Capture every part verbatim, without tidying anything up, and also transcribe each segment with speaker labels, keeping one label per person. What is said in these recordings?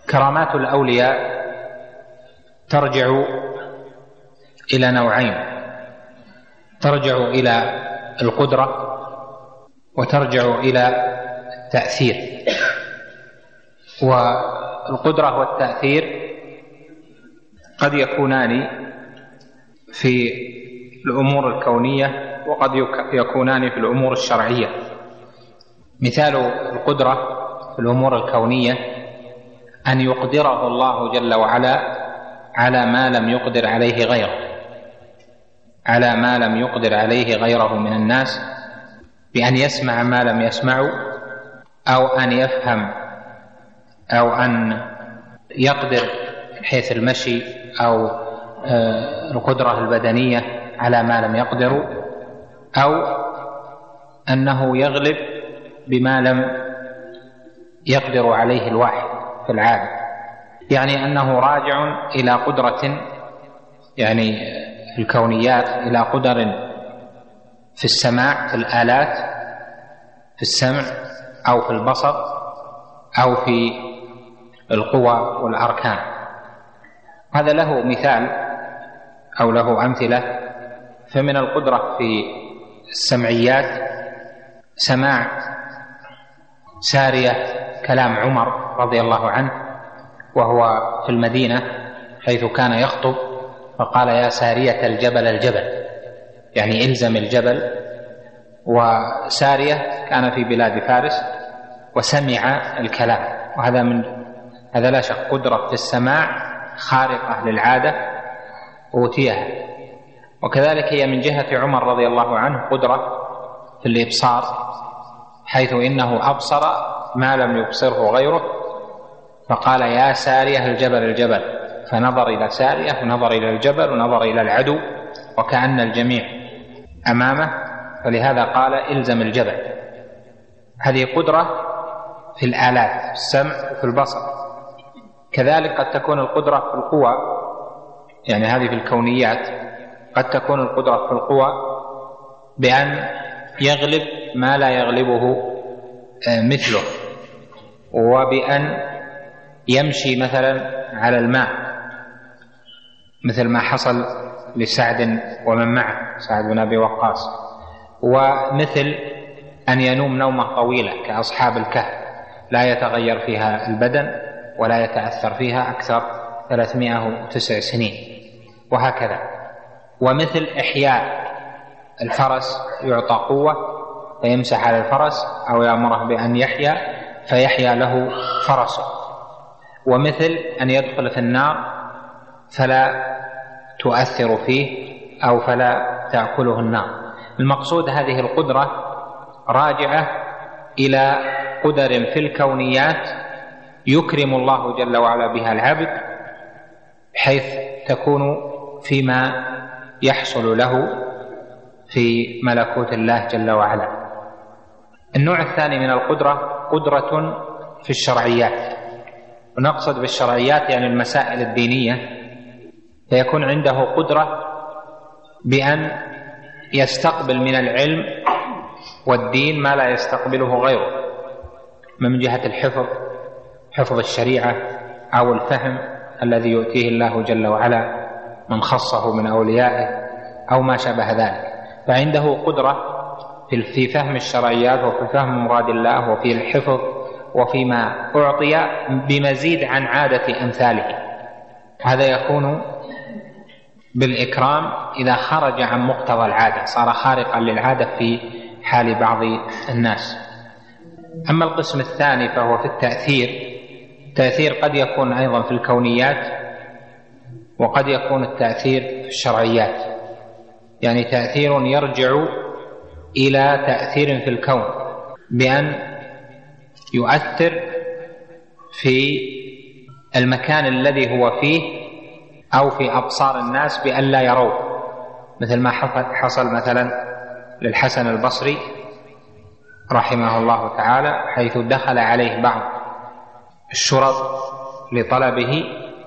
Speaker 1: كرامات الأولياء ترجع إلى نوعين: ترجع إلى القدرة وترجع إلى التأثير. والقدرة والتأثير قد يكونان في الأمور الكونية وقد يكونان في الأمور الشرعية. مثال القدرة في الأمور الكونية أن يقدره الله جل وعلا على ما لم يقدر عليه غيره على ما لم يقدر عليه غيره من الناس، بأن يسمع ما لم يسمعوا، أو أن يفهم، أو أن يقدر حيث المشي أو القدرة البدنية على ما لم يقدروا، أو أنه يغلب بما لم يقدر عليه الواحد في العادة. يعني أنه راجع إلى قدرة، يعني الكونيات، إلى قدر في السماع، في الآلات، في السمع أو في البصر أو في القوى والأركان. هذا له مثال أو له أمثلة. فمن القدرة في السمعيات سماع سارية كلام عمر رضي الله عنه وهو في المدينة حيث كان يخطب، فقال: يا سارية الجبل الجبل، يعني إلزم الجبل. وسارية كان في بلاد فارس وسمع الكلام، وهذا من هذا لا شك قدرة في السماع خارقة للعادة أوتيها. وكذلك هي من جهة عمر رضي الله عنه قدرة في الإبصار، حيث إنه أبصر ما لم يبصره غيره، فقال: يا سارية الجبل الجبل، فنظر إلى سارية ونظر إلى الجبل ونظر إلى العدو وكأن الجميع أمامه، فلهذا قال: إلزم الجبل. هذه قدرة في الآلات، في السمع وفي البصر. كذلك قد تكون القدرة في القوى، يعني هذه في الكونيات. قد تكون القدرة في القوى بأن يغلب ما لا يغلبه مثله، وبأن يمشي مثلا على الماء، مثل ما حصل لسعد ومن معه، سعد بن أبي وقاص. ومثل أن ينوم نومة طويلة كأصحاب الكهف، لا يتغير فيها البدن ولا يتأثر فيها أكثر ثلاثمائة وتسع سنين، وهكذا. ومثل إحياء الفرس، يعطى قوة فيمسح على الفرس، أو يأمره بأن يحيا فيحيا له فرسه. ومثل أن يدخل في النار فلا تؤثر فيه أو فلا تأكله النار. المقصود هذه القدرة راجعة إلى قدر في الكونيات يكرم الله جل وعلا بها العبد، حيث تكون فيما يحصل له في ملكوت الله جل وعلا. النوع الثاني من القدرة قدرة في الشرعيات، ونقصد بالشرعيات يعني المسائل الدينية، فيكون عنده قدرة بأن يستقبل من العلم والدين ما لا يستقبله غيره، من جهة الحفظ، حفظ الشريعة، أو الفهم الذي يؤتيه الله جل وعلا من خصه من أوليائه أو ما شابه ذلك. فعنده قدرة في فهم الشرعيات وفي فهم مراد الله وفي الحفظ وفيما أعطي بمزيد عن عادة أمثاله. هذا يكون بالإكرام إذا خرج عن مقتضى العادة، صار خارقا للعادة في حال بعض الناس. أما القسم الثاني فهو في التأثير. التأثير قد يكون أيضا في الكونيات، وقد يكون التأثير في الشرعيات، يعني تأثير يرجع إلى تأثير في الكون بأن يؤثر في المكان الذي هو فيه أو في أبصار الناس بأن لا يروه، مثل ما حصل مثلا للحسن البصري رحمه الله تعالى، حيث دخل عليه بعض الشرط لطلبه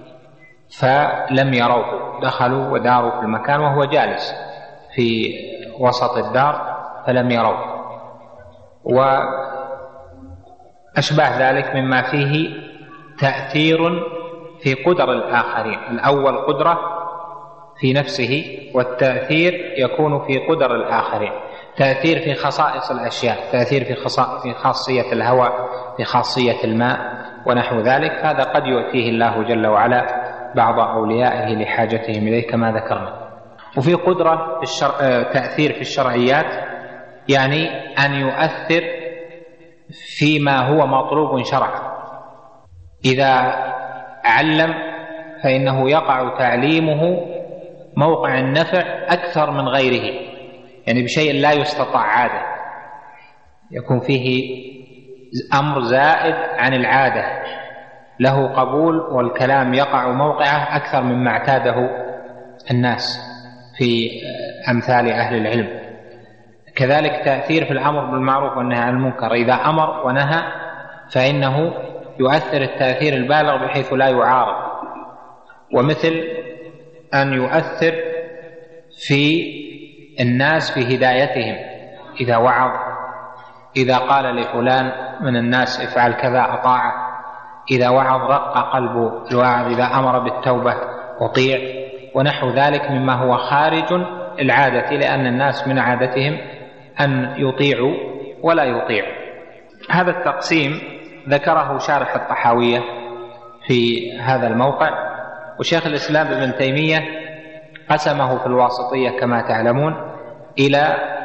Speaker 1: فلم يروه، دخلوا وداروا في المكان وهو جالس في وسط الدار فلم يروه. وأشباه ذلك مما فيه تأثير في قدر الآخرين. الأول قدرة في نفسه، والتأثير يكون في قدر الآخرين. تأثير في خصائص الأشياء، تأثير في, في خاصية الهواء، في خاصية الماء ونحو ذلك. هذا قد يؤتيه الله جل وعلا بعض أوليائه لحاجتهم إليه كما ذكرنا. وفي قدرة في الشرع، تأثير في الشرعيات، يعني أن يؤثر فيما هو مطلوب شرعا. إذا علم فإنه يقع تعليمه موقع النفع أكثر من غيره، يعني بشيء لا يستطاع عادة، يكون فيه أمر زائد عن العادة له قبول، والكلام يقع موقعه أكثر مما اعتاده الناس في أمثال أهل العلم. كذلك تأثير في الأمر بالمعروف والنهي عن المنكر، إذا أمر ونهى فإنه يؤثر التأثير البالغ بحيث لا يعارض. ومثل أن يؤثر في الناس في هدايتهم، إذا وعظ، إذا قال لفلان من الناس افعل كذا أطاعه، إذا وعظ رق قلب الواعظ، إذا أمر بالتوبة أطيع، ونحو ذلك مما هو خارج العادة، لأن الناس من عادتهم أن يطيعوا ولا يطيعوا. هذا التقسيم ذكره شارح الطحاوية في هذا الموقع، وشيخ الإسلام ابن تيمية قسمه في الواسطية كما تعلمون إلى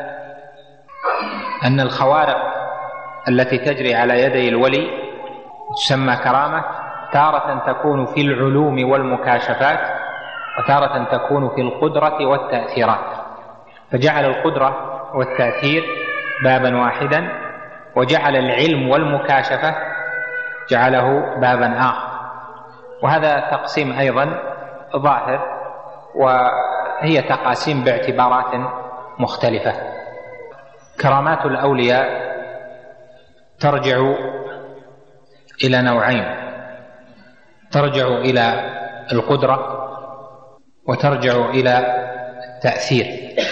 Speaker 1: أن الخوارق التي تجري على يدي الولي تسمى كرامة، تارة تكون في العلوم والمكاشفات، وتارة تكون في القدرة والتأثيرات. فجعل القدرة والتأثير بابا واحدا، وجعل العلم والمكاشفة جعله بابا آخر. وهذا تقسيم أيضا ظاهر، وهي تقاسيم باعتبارات مختلفة. كرامات الأولياء ترجع إلى نوعين، ترجع إلى القدرة وترجع إلى التأثير.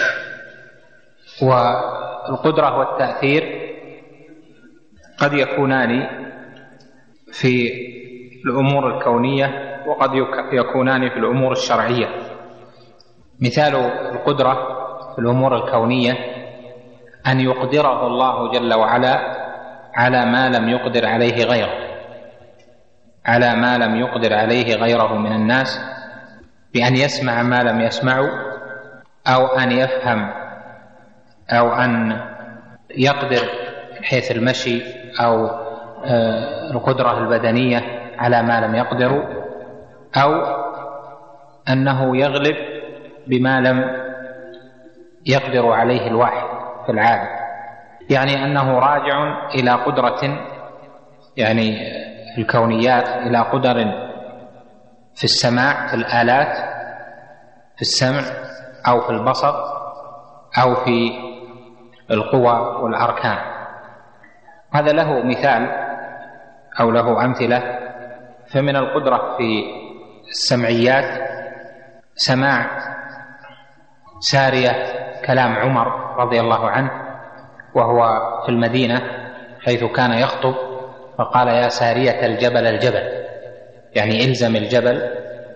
Speaker 1: والقدرة والتأثير قد يكونان في الأمور الكونية وقد يكونان في الأمور الشرعية. مثال القدرة في الأمور الكونية أن يقدره الله جل وعلا على ما لم يقدر عليه غيره، على ما لم يقدر عليه غيره من الناس، بأن يسمع ما لم يسمعوا، أو أن يفهم، أو أن يقدر حيث المشي أو القدرة البدنية على ما لم يقدروا، أو أنه يغلب بما لم يقدر عليه الواحد في العادة، يعني أنه راجع إلى قدرة، يعني في الكونيات إلى قدر في السماع، في الآلات، في السمع أو في البصر أو في القوى والأركان. هذا له مثال أو له أمثلة. فمن القدرة في السمعيات سماع سارية كلام عمر رضي الله عنه وهو في المدينة حيث كان يخطب، فقال يا سارية الجبل الجبل، يعني إلزم الجبل.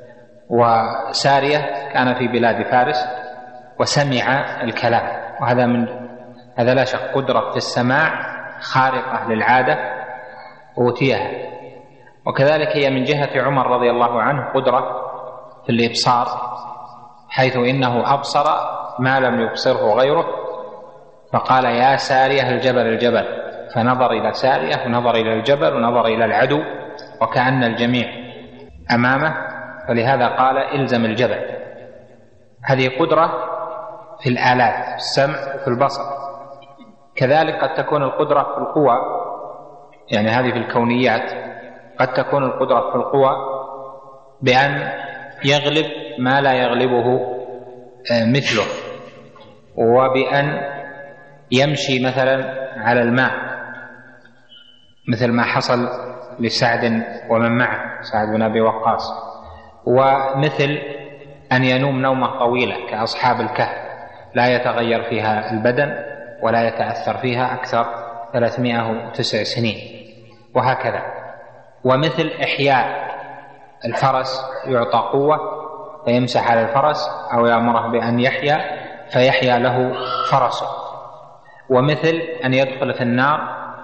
Speaker 1: وسارية كان في بلاد فارس وسمع الكلام، وهذا من هذا لا شك قدرة في السماع خارقة للعادة أوتيها. وكذلك هي من جهة عمر رضي الله عنه قدرة في الإبصار، حيث إنه أبصر ما لم يبصره غيره، فقال يا سارية الجبل الجبل، فنظر إلى سارية ونظر إلى الجبل ونظر إلى العدو وكأن الجميع أمامه، فلهذا قال إلزم الجبل. هذه قدرة في الآلات، في السمع وفي البصر. كذلك قد تكون القدرة في القوى، يعني هذه في الكونيات، قد تكون القدرة في القوى بأن يغلب ما لا يغلبه مثله، وبأن يمشي مثلا على الماء، مثل ما حصل لسعد ومن معه، سعد بن أبي وقاص. ومثل أن ينوم نومة طويلة كأصحاب الكهف لا يتغير فيها البدن ولا يتأثر فيها أكثر ثلاثمائة وتسع سنين، وهكذا. ومثل إحياء الفرس، يعطى قوة فيمسح على الفرس، أو يأمره بأن يحيا فيحيا له فرسه. ومثل أن يدخل في النار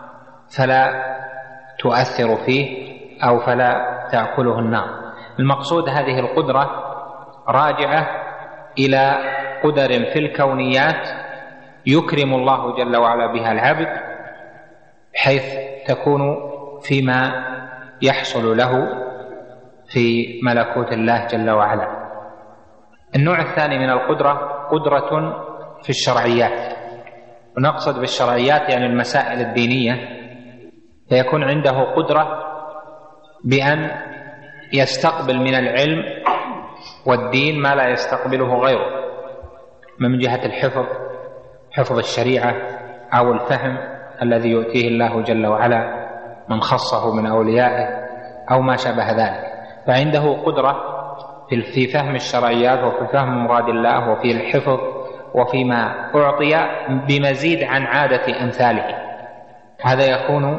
Speaker 1: فلا تؤثر فيه أو فلا تأكله النار. المقصود هذه القدرة راجعة إلى قدر في الكونيات يكرم الله جل وعلا بها العبد، حيث تكون فيما يحصل له في ملكوت الله جل وعلا. النوع الثاني من القدرة قدرة في الشرعيات، ونقصد بالشرعيات يعني المسائل الدينية، فيكون عنده قدرة بأن يستقبل من العلم والدين ما لا يستقبله غيره، من جهة الحفظ، حفظ الشريعة أو الفهم الذي يؤتيه الله جل وعلا من خصه من أوليائه أو ما شابه ذلك. فعنده قدرة في فهم الشرعيات وفي فهم مراد الله وفي الحفظ وفيما أعطي بمزيد عن عادة أمثاله. هذا يكون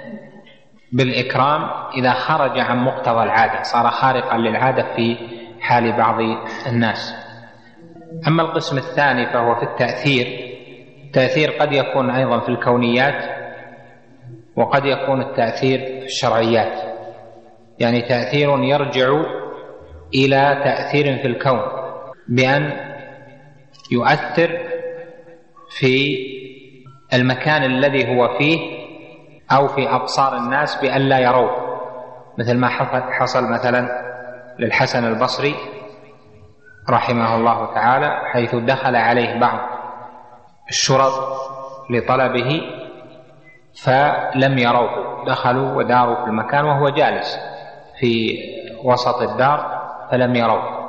Speaker 1: بالإكرام إذا خرج عن مقتضى العادة، صار خارقا للعادة في حال بعض الناس. أما القسم الثاني فهو في التأثير. التأثير قد يكون أيضا في الكونيات، وقد يكون التأثير في الشرعيات، يعني تأثير يرجع إلى تأثير في الكون بأن يؤثر في المكان الذي هو فيه أو في أبصار الناس بأن لا يروه، مثل ما حصل مثلا للحسن البصري رحمه الله تعالى، حيث دخل عليه بعض الشرط لطلبه فلم يروه، دخلوا وداروا في المكان وهو جالس في وسط الدار فلم يروه.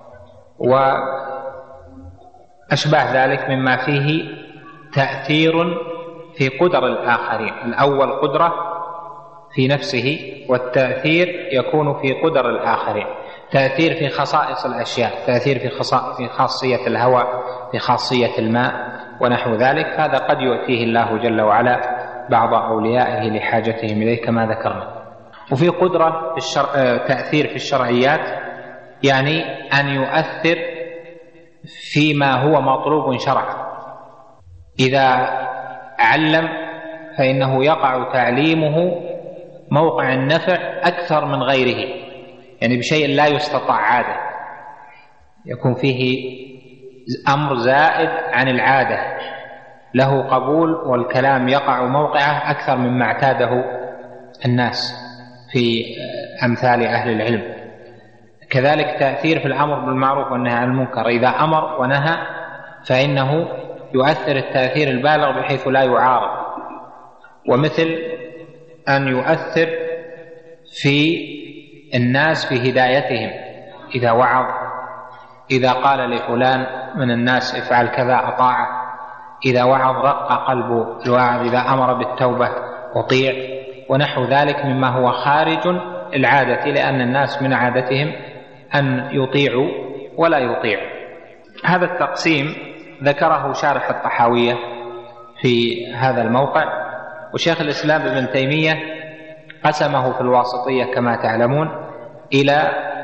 Speaker 1: وأشبه ذلك مما فيه تأثير في قدر الآخرين. الأول قدرة في نفسه، والتأثير يكون في قدر الآخرين. تأثير في خصائص الأشياء، تأثير في في خاصية الهواء، في خاصية الماء ونحو ذلك، هذا قد يؤتيه الله جل وعلا بعض أوليائه لحاجتهم إليه كما ذكرنا. وفي قدرة في الشرع، تأثير في الشرعيات، يعني أن يؤثر فيما هو مطلوب شرعا. إذا علم فإنه يقع تعليمه موقع النفع أكثر من غيره، يعني بشيء لا يستطاع عادة، يكون فيه أمر زائد عن العادة، له قبول والكلام يقع موقعه أكثر مما اعتاده الناس في أمثال أهل العلم. كذلك تأثير في الأمر بالمعروف والنهي عن المنكر، إذا أمر ونهى فإنه يؤثر التأثير البالغ بحيث لا يعارض. ومثل أن يؤثر في الناس في هدايتهم، إذا وعظ، إذا قال لفلان من الناس افعل كذا أطاعه، إذا وعظ رق قلب الواعظ، إذا أمر بالتوبة أطيع، ونحو ذلك مما هو خارج العادة، لأن الناس من عادتهم أن يطيعوا ولا يطيعوا. هذا التقسيم ذكره شارح الطحاوية في هذا الموقع، وشيخ الإسلام ابن تيمية قسمه في الواسطية كما تعلمون إلى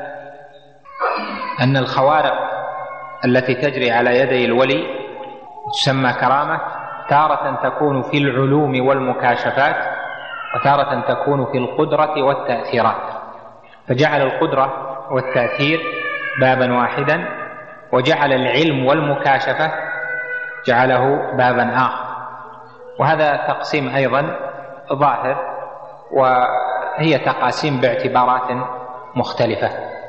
Speaker 1: أن الخوارق التي تجري على يدي الولي تسمى كرامة، تارة تكون في العلوم والمكاشفات، وتارة تكون في القدرة والتأثيرات، فجعل القدرة والتأثير بابا واحدا، وجعل العلم والمكاشفة جعله بابا آخر. وهذا تقسيم أيضا ظاهر، وهي تقاسيم باعتبارات مختلفة.